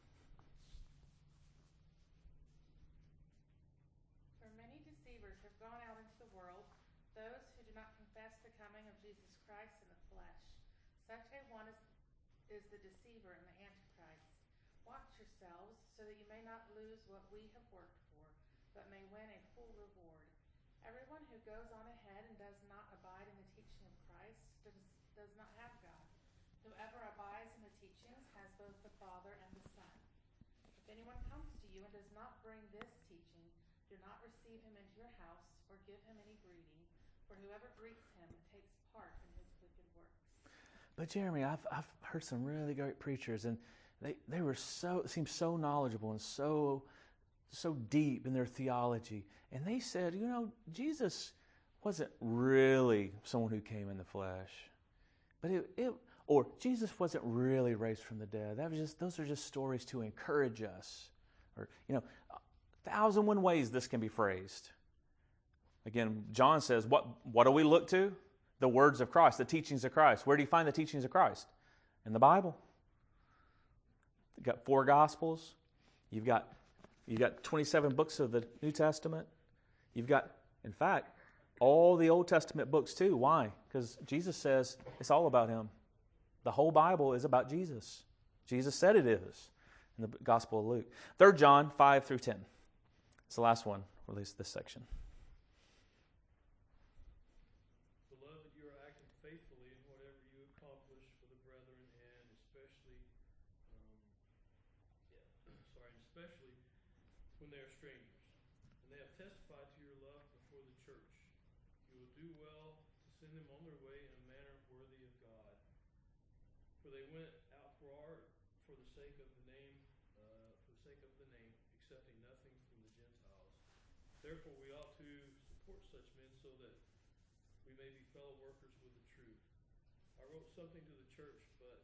Is the deceiver and the antichrist. Watch yourselves so that you may not lose what we have worked for, but may win a full reward. Everyone who goes on ahead and does not abide in the teaching of Christ does, does not have God. Whoever abides in the teachings has both the Father and the Son. If anyone comes to you and does not bring this teaching, do not receive him into your house or give him any greeting, for whoever greets him takes part in his wicked works.
But Jeremy, I've I've heard some really great preachers, and they, they were so seemed so knowledgeable and so so deep in their theology. And they said, you know, Jesus wasn't really someone who came in the flesh, but it, it or Jesus wasn't really raised from the dead. That was just those are just stories to encourage us, or you know, a thousand and one ways this can be phrased. Again, John says, what what do we look to? The words of Christ, the teachings of Christ. Where do you find the teachings of Christ? In the Bible. You've got four Gospels. You've got you've got twenty-seven books of the New Testament. You've got, in fact, all the Old Testament books too. Why? Because Jesus says it's all about Him. The whole Bible is about Jesus. Jesus said it is in the Gospel of Luke. Third John five through ten. It's the last one, or at least this section.
Especially when they are strangers, and they have testified to your love before the church. You will do well to send them on their way in a manner worthy of God. For they went out far for the sake of the name, uh, for the sake of the name, accepting nothing from the Gentiles. Therefore, we ought to support such men so that we may be fellow workers with the truth. I wrote something to the church, but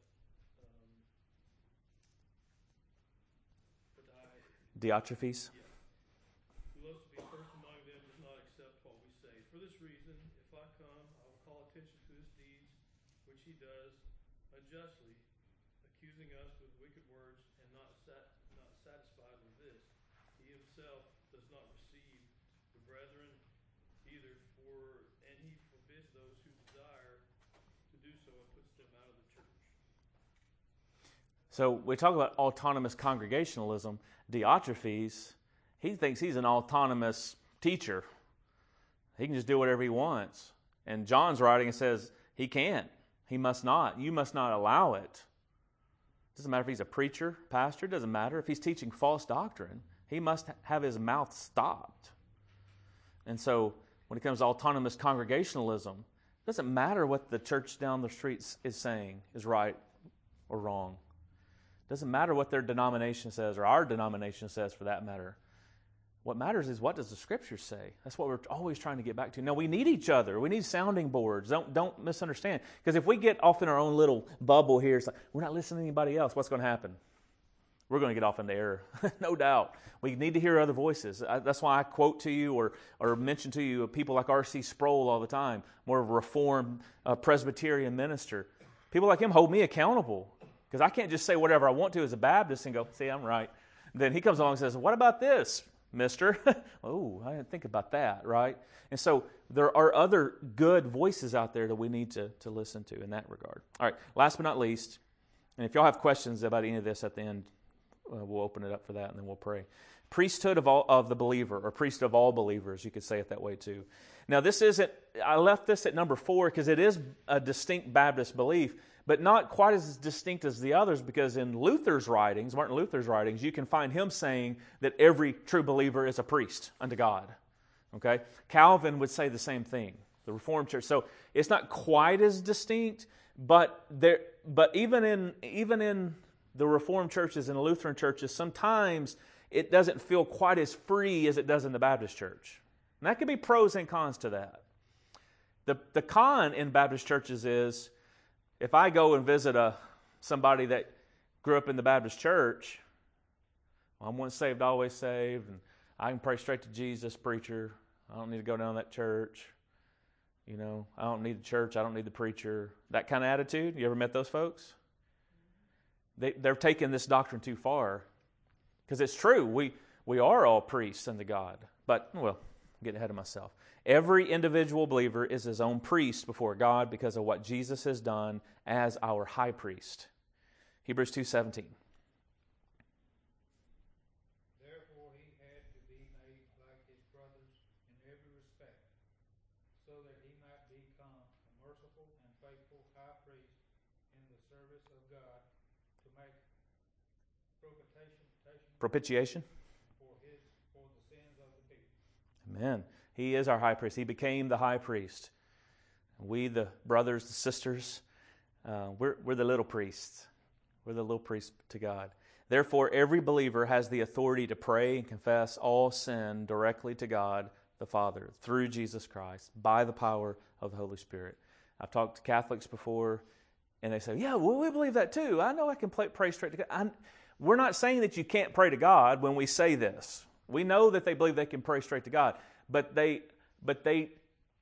Diotrephes.
Yeah. Who loves to be first among them does not accept what we say. For this reason, if I come, I will call attention to his deeds, which he does unjustly, accusing us with wicked words, and not sat, not satisfied with this. He himself does not receive the brethren either, for and he forbids those who desire to do so and puts them out of the church.
So we talk about autonomous congregationalism. Diotrephes, he thinks he's an autonomous teacher. He can just do whatever he wants. And John's writing and says he can't. He must not. You must not allow it. Doesn't matter if he's a preacher, pastor. Doesn't matter if he's teaching false doctrine. He must have his mouth stopped. And so when it comes to autonomous congregationalism, it doesn't matter what the church down the street is saying is right or wrong. It doesn't matter what their denomination says or our denomination says for that matter. What matters is, what does the Scripture say? That's what we're always trying to get back to. Now, we need each other. We need sounding boards. Don't don't misunderstand. Because if we get off in our own little bubble here, it's like we're not listening to anybody else. What's going to happen? We're going to get off in the air, no doubt. We need to hear other voices. I, that's why I quote to you or or mention to you people like R C Sproul all the time, more of a Reformed uh, Presbyterian minister. People like him hold me accountable because I can't just say whatever I want to as a Baptist and go, see, I'm right. Then he comes along and says, what about this? Mister, oh, I didn't think about that, right? And so there are other good voices out there that we need to, to listen to in that regard. All right, last but not least, and if y'all have questions about any of this at the end, uh, we'll open it up for that and then we'll pray. Priesthood of all of the believer, or priest of all believers, you could say it that way too. Now this isn't, I left this at number four because it is a distinct Baptist belief, but not quite as distinct as the others, because in Luther's writings, Martin Luther's writings, you can find him saying that every true believer is a priest unto God. Okay? Calvin would say the same thing, the Reformed Church. So it's not quite as distinct, but there, but even in even in the Reformed churches and the Lutheran churches, sometimes it doesn't feel quite as free as it does in the Baptist church. And that could be pros and cons to that. The the con in Baptist churches is, if I go and visit a somebody that grew up in the Baptist church, well, I'm once saved, always saved, and I can pray straight to Jesus, preacher. I don't need to go down to that church. You know, I don't need the church. I don't need the preacher. That kind of attitude. You ever met those folks? They, they're taking this doctrine too far. Because it's true. We, we are all priests unto God. But, well, I'm getting ahead of myself. Every individual believer is his own priest before God because of what Jesus has done as our high priest. Hebrews two seventeen.
Therefore he had to be made like his brothers in every respect, so that he might become a merciful and faithful high priest in the service of God, to make propitiation
Propitiation.
for his for the sins of the people.
Amen. He is our high priest. He became the high priest. We, the brothers, the sisters, uh, we're, we're the little priests. We're the little priests to God. Therefore, every believer has the authority to pray and confess all sin directly to God the Father through Jesus Christ by the power of the Holy Spirit. I've talked to Catholics before, and they say, yeah, well, we believe that too. I know I can pray straight to God. I'm, we're not saying that you can't pray to God when we say this. We know that they believe they can pray straight to God. But they, but they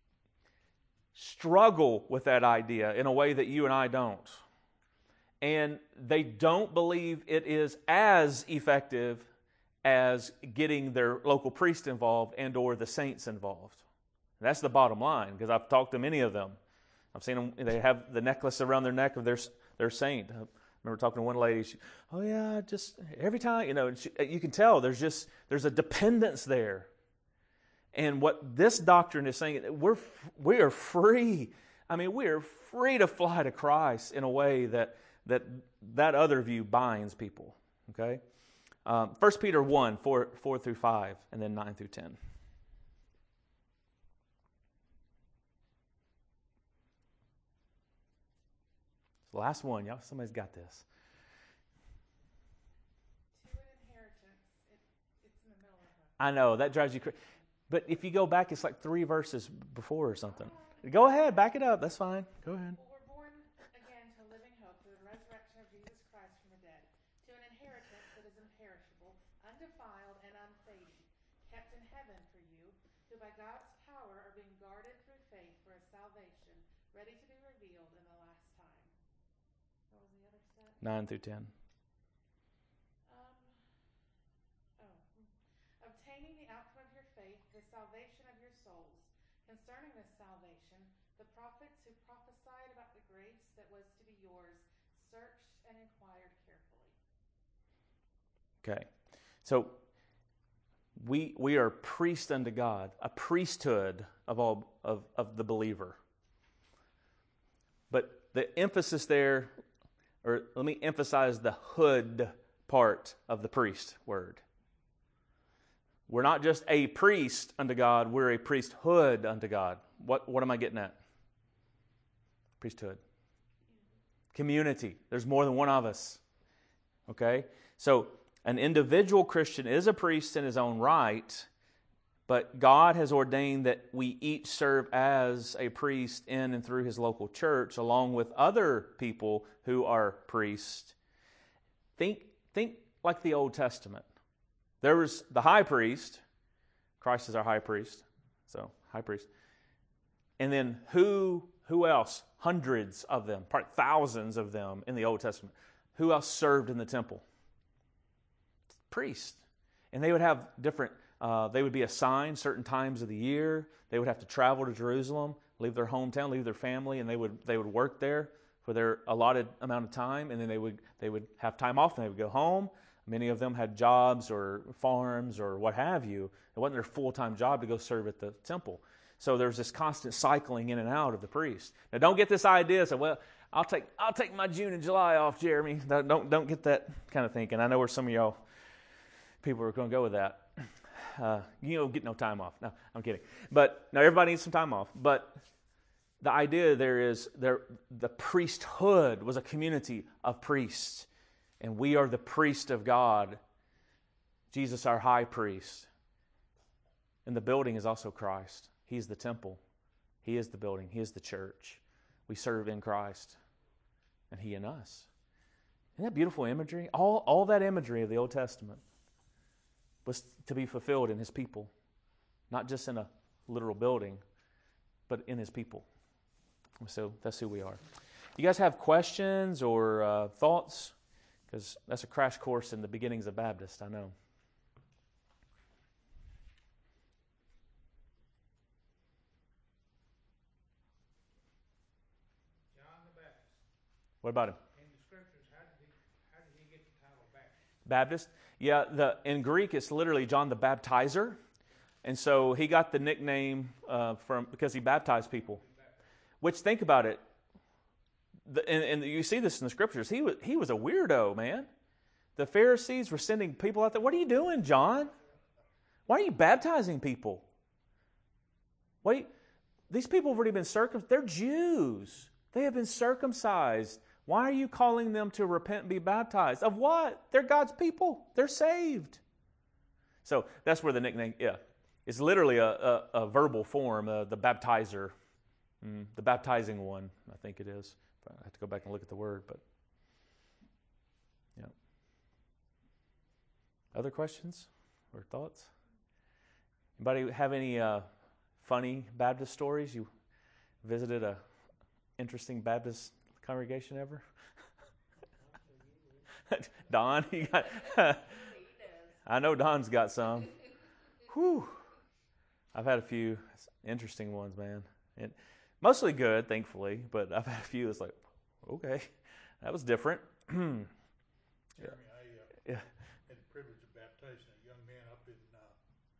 struggle with that idea in a way that you and I don't. And they don't believe it is as effective as getting their local priest involved and or the saints involved. That's the bottom line, because I've talked to many of them. I've seen them, they have the necklace around their neck of their, their saint. I remember talking to one lady, she, oh yeah, just every time, you know, she, you can tell there's just, there's a dependence there. And what this doctrine is saying, we're we are free. I mean, we are free to fly to Christ in a way that that that other view binds people. Okay, um, First Peter one four four through five, and then nine through ten. It's the last one, y'all. Somebody's got this.
To an inheritance. It, it's in the middle of it.
I know that drives you crazy. But if you go back, it's like three verses before or something. Go ahead, back it up. That's fine. Go ahead.
Well, we're born again to living hope through the resurrection of Jesus Christ from the dead, to an inheritance that is imperishable, undefiled, and unfading, kept in heaven for you, who by God's power are being guarded through faith for a salvation, ready to be revealed in the last time. What was the other set?
Nine through ten.
Um, oh. Obtaining the outcome of your faith, the salvation of your souls. Concerning this salvation, the prophets who prophesied about the grace that was to be yours searched and inquired carefully,
Okay. So we we are priests unto God, a priesthood of all of, of the believer. But the emphasis there, or let me emphasize the hood part of the priest word. We're not just a priest unto God, we're a priesthood unto God. What what am I getting at? Priesthood. Community. There's more than one of us. Okay? So an individual Christian is a priest in his own right, but God has ordained that we each serve as a priest in and through His local church, along with other people who are priests. Think, think like the Old Testament. There was the high priest. Christ is our high priest. So, high priest. And then who, who else? Hundreds of them, probably thousands of them in the Old Testament. Who else served in the temple? Priests. And they would have different, uh, they would be assigned certain times of the year. They would have to travel to Jerusalem, leave their hometown, leave their family, and they would they would work there for their allotted amount of time, and then they would they would have time off and they would go home. Many of them had jobs or farms or what have you. It wasn't their full-time job to go serve at the temple. So there's this constant cycling in and out of the priest. Now don't get this idea, so well, I'll take I'll take my June and July off, Jeremy. Don't don't get that kind of thinking. I know where some of y'all people are going to go with that. Uh, you don't get no time off. No, I'm kidding. But no, everybody needs some time off. But the idea there is there the priesthood was a community of priests, and we are the priest of God. Jesus, our high priest, and the building is also Christ. He's the temple. He is the building. He is the church. We serve in Christ, and He in us. Isn't that beautiful imagery? All all that imagery of the Old Testament was to be fulfilled in His people. Not just in a literal building, but in His people. So that's who we are. You guys have questions or uh, thoughts? Because that's a crash course in the beginnings of Baptist, I know.
John the Baptist.
What about him?
In the scriptures, how did he, how did he get the title Baptist?
Baptist? Yeah, the in Greek it's literally John the Baptizer. And so he got the nickname uh, from because he baptized people. Which, think about it, the, and, and you see this in the scriptures, he was, he was a weirdo, man. The Pharisees were sending people out there. What are you doing, John? Why are you baptizing people? Wait, these people have already been circumcised. They're Jews. They have been circumcised. Why are you calling them to repent and be baptized? Of what? They're God's people. They're saved. So that's where the nickname, yeah. It's literally a, a, a verbal form, uh, the baptizer. Mm, the baptizing one, I think it is. I have to go back and look at the word, but yeah. Other questions or thoughts? Anybody have any uh, funny Baptist stories? You visited a interesting Baptist congregation ever? Don, you got? I know Don's got some. Whew. I've had a few interesting ones, man. It, Mostly good, thankfully, but I've had a few that's like, okay, that was different.
Jeremy, I uh,
Yeah.
had the privilege of baptizing a young man up in uh,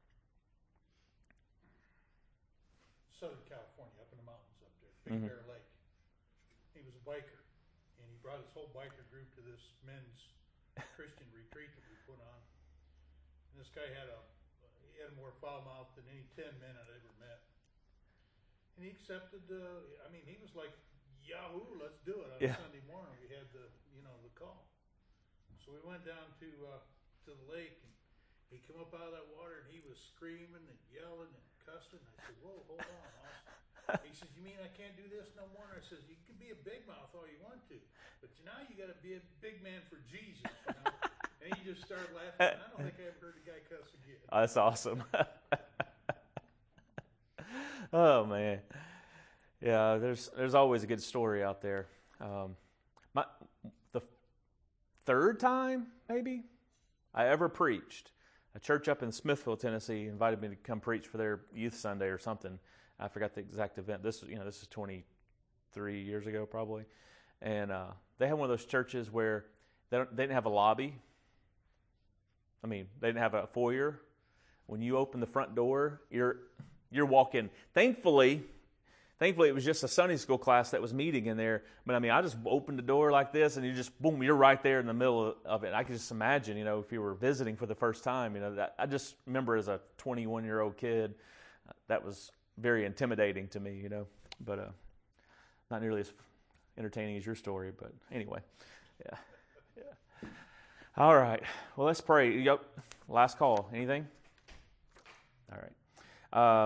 Southern California, up in the mountains up there, Big
Mhm.
Bear Lake. He was a biker, and he brought his whole biker group to this men's Christian retreat that we put on. And this guy had a he had more foul mouth than any ten men I'd ever met. And he accepted, uh, I mean, he was like, Yahoo, let's do it. On
Yeah.
Sunday morning, we had the, you know, the call. So we went down to uh, to the lake, and he came up out of that water, and he was screaming and yelling and cussing. I said, whoa, hold on, Austin. He says, you mean I can't do this no more? And I says, you can be a big mouth all you want to, but now you got to be a big man for Jesus, you know? And he just started laughing. And I don't think I ever heard a guy cuss again.
That's awesome. Oh man, yeah. There's there's always a good story out there. Um, my the third time maybe I ever preached, a church up in Smithville, Tennessee, invited me to come preach for their youth Sunday or something. I forgot the exact event. This you know this is twenty-three years ago probably, and uh, they had one of those churches where they, don't, they didn't have a lobby. I mean, they didn't have a foyer. When you open the front door, you're you're walking. Thankfully, thankfully it was just a Sunday school class that was meeting in there. But I mean, I just opened the door like this, and you just boom, you're right there in the middle of it. I could just imagine, you know, if you were visiting for the first time, you know, that I just remember as a twenty-one year old kid, uh, that was very intimidating to me, you know. But uh, not nearly as entertaining as your story. But anyway, yeah, yeah. All right. Well, let's pray. Yep. Last call. Anything? All right. Uh,